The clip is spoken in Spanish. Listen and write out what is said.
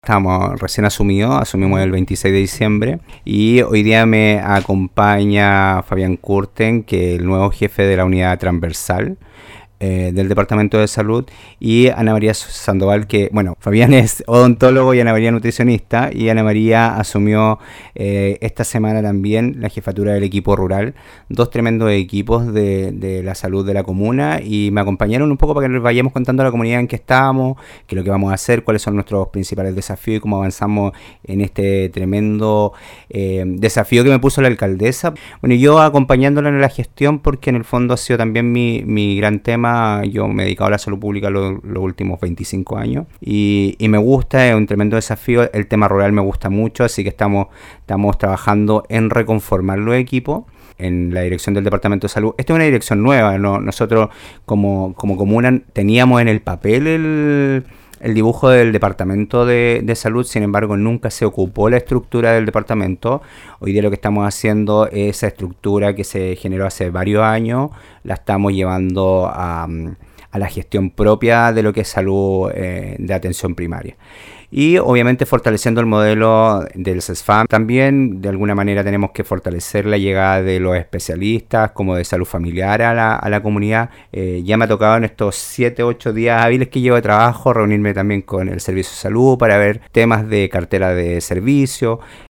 Estamos recién asumimos el 26 de diciembre y hoy día me acompaña Fabián Curten, que es el nuevo jefe de la unidad transversal del Departamento de Salud, y Ana María Sandoval, que, bueno, Fabián es odontólogo y Ana María nutricionista, y Ana María asumió esta semana también la jefatura del equipo rural, dos tremendos equipos de la salud de la comuna, y me acompañaron un poco para que les vayamos contando a la comunidad en qué estamos, qué es lo que vamos a hacer, cuáles son nuestros principales desafíos y cómo avanzamos en este tremendo desafío que me puso la alcaldesa. Bueno, yo acompañándola en la gestión, porque en el fondo ha sido también mi gran tema. Yo me he dedicado a la salud pública los últimos 25 años y me gusta, es un tremendo desafío. El tema rural me gusta mucho, así que estamos trabajando en reconformar los equipos en la dirección del Departamento de Salud. Esta es una dirección nueva, ¿no? Nosotros como comuna teníamos en el papel el dibujo del Departamento de Salud, sin embargo nunca se ocupó la estructura del departamento. Hoy día lo que estamos haciendo es esa estructura que se generó hace varios años, la estamos llevando a la gestión propia de lo que es salud de atención primaria. Y obviamente fortaleciendo el modelo del CESFAM. También de alguna manera tenemos que fortalecer la llegada de los especialistas como de salud familiar a la comunidad. Ya me ha tocado en estos 7-8 días hábiles que llevo de trabajo reunirme también con el Servicio de Salud para ver temas de cartera de servicio,